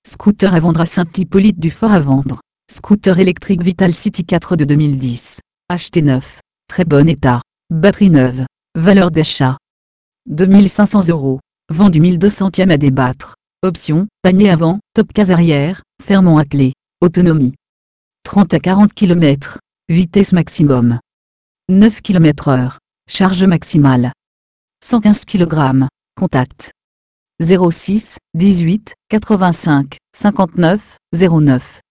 Scooter à vendre à Saint-Hippolyte du Fort à vendre. Scooter électrique Vital City 4 de 2010. Acheté neuf. Très bon état. Batterie neuve. Valeur d'achat 2500 €. Vendu 1200e à débattre. Option, panier avant, top case arrière, fermement à clé. Autonomie 30 à 40 km. Vitesse maximum 9 km/h. Charge maximale 115 kg. Contact 06 18 85 59 09.